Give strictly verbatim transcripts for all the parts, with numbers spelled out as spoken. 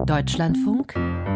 Deutschlandfunk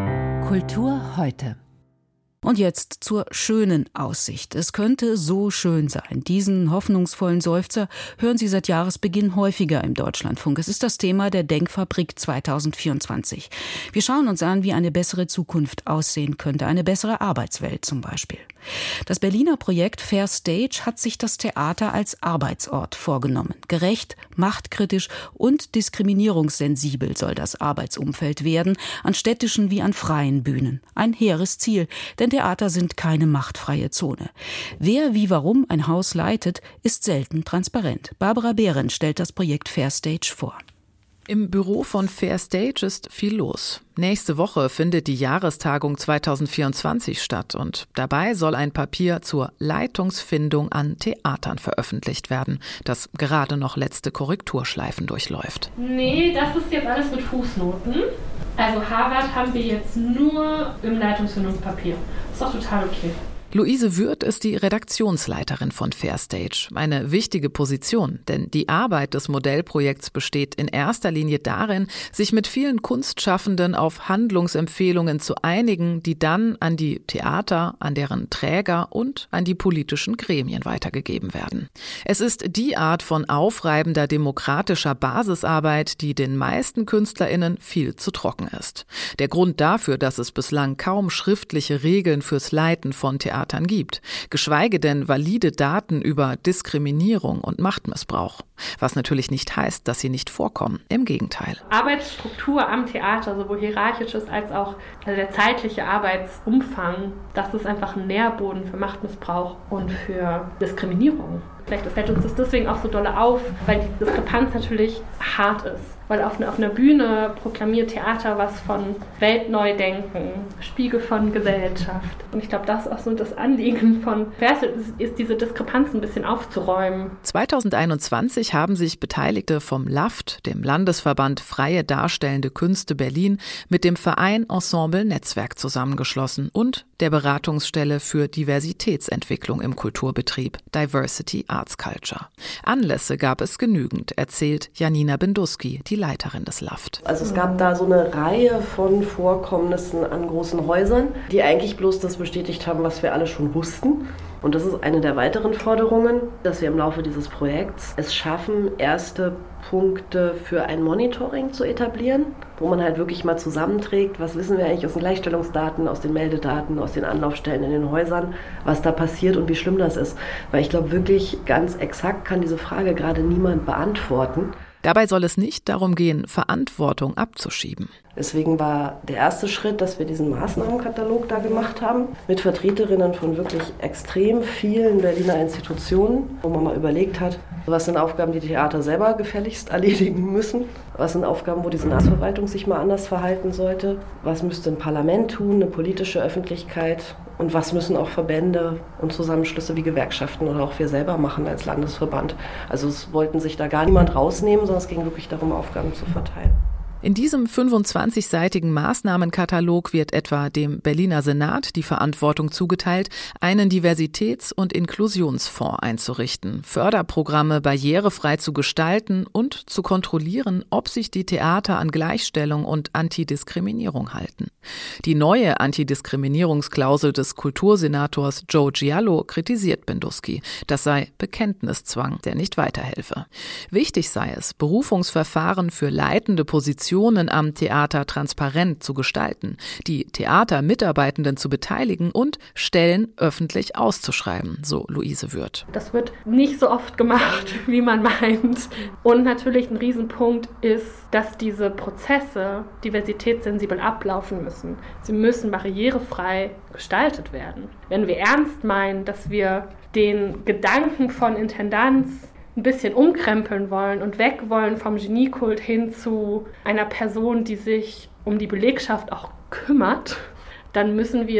Kultur heute. Und jetzt zur schönen Aussicht. Es könnte so schön sein. Diesen hoffnungsvollen Seufzer hören Sie seit Jahresbeginn häufiger im Deutschlandfunk. Es ist das Thema der Denkfabrik zwanzig vierundzwanzig. Wir schauen uns an, wie eine bessere Zukunft aussehen könnte. Eine bessere Arbeitswelt zum Beispiel. Das Berliner Projekt Fair Stage hat sich das Theater als Arbeitsort vorgenommen. Gerecht, machtkritisch und diskriminierungssensibel soll das Arbeitsumfeld werden, an städtischen wie an freien Bühnen. Ein hehres Ziel, denn Theater sind keine machtfreie Zone. Wer wie warum ein Haus leitet, ist selten transparent. Barbara Behrendt stellt das Projekt Fair Stage vor. Im Büro von Fair Stage ist viel los. Nächste Woche findet die Jahrestagung zwanzig vierundzwanzig statt und dabei soll ein Papier zur Leitungsfindung an Theatern veröffentlicht werden, das gerade noch letzte Korrekturschleifen durchläuft. Nee, das ist jetzt alles mit Fußnoten. Also Harvard haben wir jetzt nur im Leitungsfindungspapier. Ist doch total okay. Luise Würth ist die Redaktionsleiterin von Fair Stage. Eine wichtige Position, denn die Arbeit des Modellprojekts besteht in erster Linie darin, sich mit vielen Kunstschaffenden auf Handlungsempfehlungen zu einigen, die dann an die Theater, an deren Träger und an die politischen Gremien weitergegeben werden. Es ist die Art von aufreibender demokratischer Basisarbeit, die den meisten KünstlerInnen viel zu trocken ist. Der Grund dafür, dass es bislang kaum schriftliche Regeln fürs Leiten von Theatern gibt, geschweige denn valide Daten über Diskriminierung und Machtmissbrauch. Was natürlich nicht heißt, dass sie nicht vorkommen. Im Gegenteil. Arbeitsstruktur am Theater, sowohl hierarchisches als auch also der zeitliche Arbeitsumfang, das ist einfach ein Nährboden für Machtmissbrauch und für Diskriminierung. Vielleicht fällt uns das deswegen auch so doll auf, weil die Diskrepanz natürlich hart ist. Weil auf, eine, auf einer Bühne proklamiert Theater was von Weltneudenken, Spiegel von Gesellschaft. Und ich glaube, das ist auch so das Anliegen von Fair ist, ist diese Diskrepanz ein bisschen aufzuräumen. zwanzig einundzwanzig haben sich Beteiligte vom LAFT, dem Landesverband Freie Darstellende Künste Berlin, mit dem Verein Ensemble Netzwerk zusammengeschlossen und der Beratungsstelle für Diversitätsentwicklung im Kulturbetrieb, Diversity Arts Culture. Anlässe gab es genügend, erzählt Janina Binduski, die Leiterin des LAFT. Also es gab da so eine Reihe von Vorkommnissen an großen Häusern, die eigentlich bloß das bestätigt haben, was wir alle schon wussten. Und das ist eine der weiteren Forderungen, dass wir im Laufe dieses Projekts es schaffen, erste Punkte für ein Monitoring zu etablieren, wo man halt wirklich mal zusammenträgt, was wissen wir eigentlich aus den Gleichstellungsdaten, aus den Meldedaten, aus den Anlaufstellen in den Häusern, was da passiert und wie schlimm das ist. Weil ich glaube, wirklich ganz exakt kann diese Frage gerade niemand beantworten. Dabei soll es nicht darum gehen, Verantwortung abzuschieben. Deswegen war der erste Schritt, dass wir diesen Maßnahmenkatalog da gemacht haben, mit Vertreterinnen von wirklich extrem vielen Berliner Institutionen, wo man mal überlegt hat, was sind Aufgaben, die die Theater selber gefälligst erledigen müssen, was sind Aufgaben, wo die Senatsverwaltung sich mal anders verhalten sollte, was müsste ein Parlament tun, eine politische Öffentlichkeit und was müssen auch Verbände und Zusammenschlüsse wie Gewerkschaften oder auch wir selber machen als Landesverband. Also es wollten sich da gar niemand rausnehmen, sondern es ging wirklich darum, Aufgaben zu verteilen. In diesem fünfundzwanzigseitigen Maßnahmenkatalog wird etwa dem Berliner Senat die Verantwortung zugeteilt, einen Diversitäts- und Inklusionsfonds einzurichten, Förderprogramme barrierefrei zu gestalten und zu kontrollieren, ob sich die Theater an Gleichstellung und Antidiskriminierung halten. Die neue Antidiskriminierungsklausel des Kultursenators Joe Giallo kritisiert Binduski. Das sei Bekenntniszwang, der nicht weiterhelfe. Wichtig sei es, Berufungsverfahren für leitende Positionen am Theater transparent zu gestalten, die Theatermitarbeitenden zu beteiligen und Stellen öffentlich auszuschreiben, so Luise Würth. Das wird nicht so oft gemacht, wie man meint. Und natürlich ein Riesenpunkt ist, dass diese Prozesse diversitätssensibel ablaufen müssen. Sie müssen barrierefrei gestaltet werden. Wenn wir ernst meinen, dass wir den Gedanken von Intendanz ein bisschen umkrempeln wollen und weg wollen vom Geniekult hin zu einer Person, die sich um die Belegschaft auch kümmert, dann müssen wir das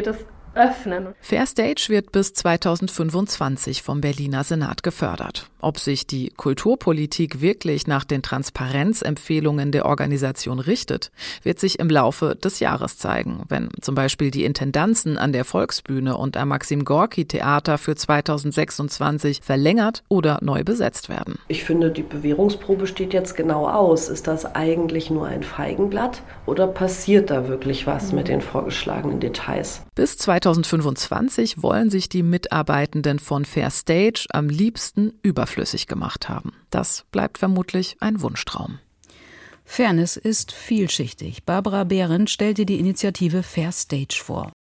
öffnen. Fair Stage wird bis zweitausendfünfundzwanzig vom Berliner Senat gefördert. Ob sich die Kulturpolitik wirklich nach den Transparenzempfehlungen der Organisation richtet, wird sich im Laufe des Jahres zeigen, wenn zum Beispiel die Intendanzen an der Volksbühne und am Maxim-Gorki-Theater für zweitausendsechsundzwanzig verlängert oder neu besetzt werden. Ich finde, die Bewährungsprobe steht jetzt genau aus. Ist das eigentlich nur ein Feigenblatt oder passiert da wirklich was mit den vorgeschlagenen Details? Bis zweitausendfünfundzwanzig wollen sich die Mitarbeitenden von Fair Stage am liebsten überflüssig gemacht haben. Das bleibt vermutlich ein Wunschtraum. Fairness ist vielschichtig. Barbara Behrendt stellte die Initiative Fair Stage vor.